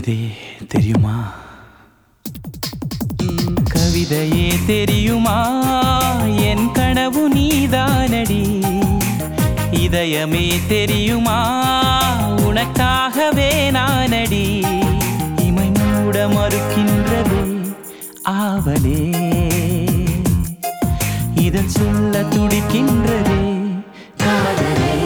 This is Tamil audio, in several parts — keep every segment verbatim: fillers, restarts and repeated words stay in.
கவிதை தெரியுமா? கவிதையே தெரியுமா? என் கனவு நீதானடி. இதயமே தெரியுமா? உனக்காகவே நானடி. இமை மூட மறுக்கின்றதே ஆவலே, இதன் சொல்ல துடிக்கின்றதே காதலே.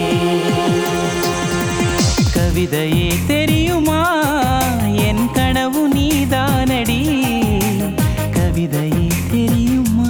கவிதையே தெரியுமா? என் கனவு நீதானடி. கவிதையே தெரியுமா?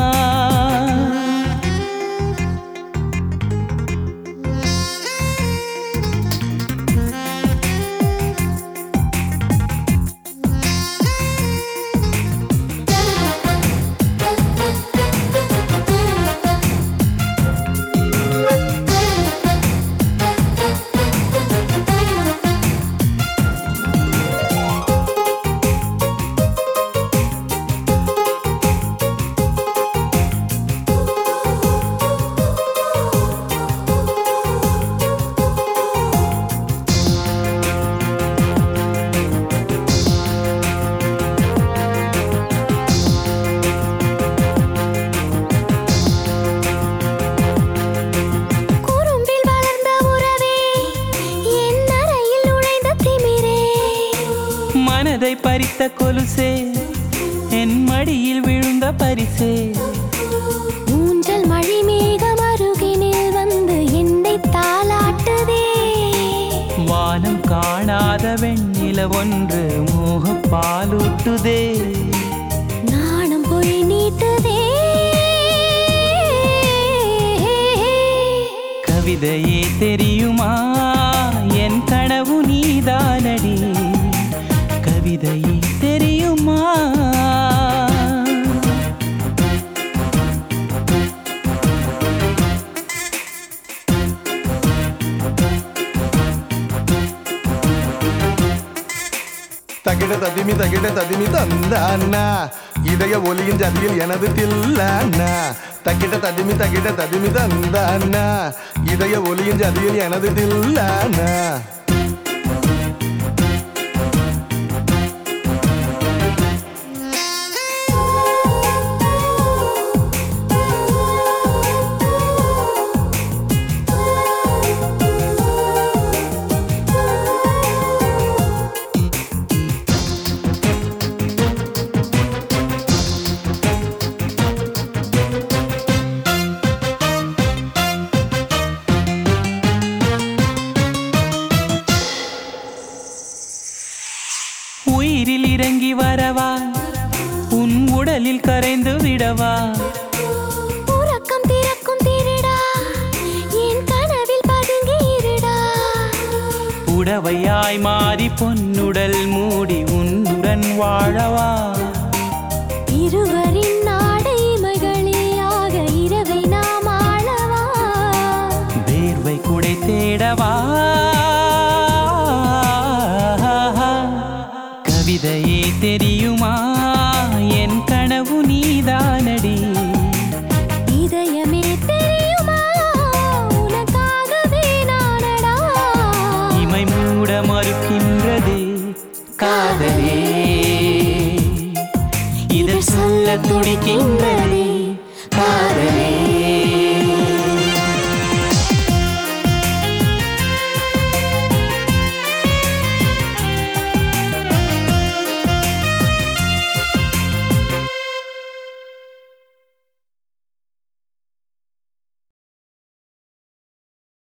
மனதை பறித்த கொலுசே, என் மடியில் விழுந்த பரிசே. ஊஞ்சல் மழை மேகம் அருகினில் வந்து என்னை தாலாட்டுதே. வானம் காணாத வெண்ணில ஒன்று மோக பாலூட்டுதே. நாணம் போய் நீட்டுதே. கவிதையே தெரியுமா? என் கனவு நீதானடி. கவிதையே தெரியுமா? தகிட ததிமி தகிட ததிமி தந்தானா, இதய ஒலியின் ஜதியில் எனது தில்லானா. தகிட ததிமி தகிட ததிமி தந்தானா, இதய ஒலியின் ஜதியில் எனது தில்லானா. உயிரில் இறங்கி வரவா? உன் உடலில் கரைந்து விடவா? உறக்கம் திறக்கும் திருடா, என் கனவில் பதுங்கி இருடா. புடவையாய் மாறி பொன்னுடல் மூடி உன்னுடன் வாழவா? இருவரின் நாடை மகளியாக இரவை நாம் ஆளவா? வேர்வை குடை தேடவா? கவிதையே தெரியுமா? என் கனவு நீதானடி. இதயமே தெரியுமா? உனக்காகவே நானடா. இமை மூட மறுக்கின்றதே காதலே, இதழ் சொல்ல துடிக்கின்ற